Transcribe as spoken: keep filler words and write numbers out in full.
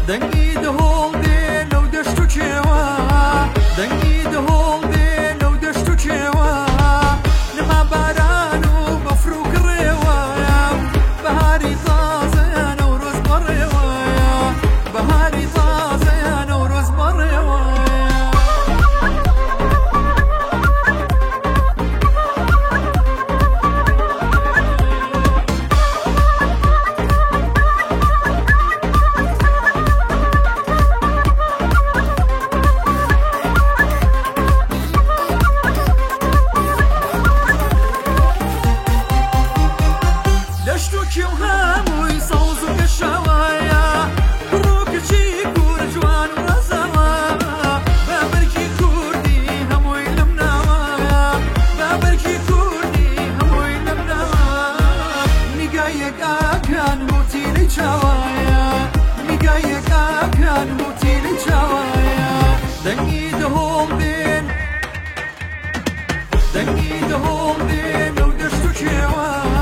دەنگی دهۆڵ دێ لەو دەشت و کێوە دەنگی دهۆڵ دێ لەو دەشت و کێوە نما باران و بەفر و کڕێوە بەهاری تازەیە نەورۆز بەڕێوە بەهاری تازەیە نەورۆز بەڕێوە هەمووی سەوز و گەشەوایە کوڕووکچی کوور جوان و ڕەزەوە بەبەرگی کوردی هەمووی لەم ناوایە بەبەرگی کوردی هەمووی لەم ناوە نیگایەک ئاکان موتی لەی چاوایە نیگایەک ئاکان موتی لەی چاوایە دەنگی دهۆڵ دێن دەنگی دهۆڵ دێن لەو دەشت و کێوە